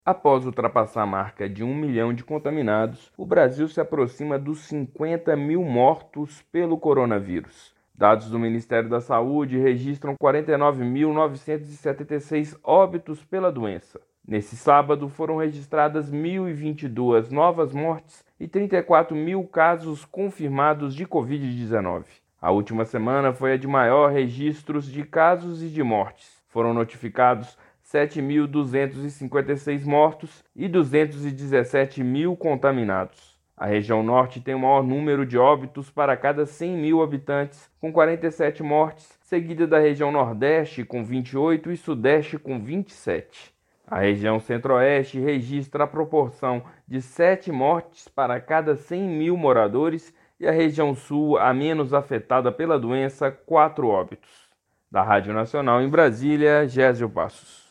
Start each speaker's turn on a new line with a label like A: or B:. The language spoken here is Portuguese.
A: Após ultrapassar a marca de 1 milhão de contaminados, o Brasil se aproxima dos 50 mil mortos pelo coronavírus. Dados do Ministério da Saúde registram 49.976 óbitos pela doença. Nesse sábado, foram registradas 1.022 novas mortes e 34 mil casos confirmados de Covid-19. A última semana foi a de maior registros de casos e de mortes. Foram notificados 7.256 mortos e 217 mil contaminados. A região norte tem o maior número de óbitos para cada 100 mil habitantes, com 47 mortes, seguida da região nordeste, com 28, e sudeste, com 27. A região centro-oeste registra a proporção de 7 mortes para cada 100 mil moradores e a região sul, a menos afetada pela doença, 4 óbitos. Da Rádio Nacional em Brasília, Gésio Passos.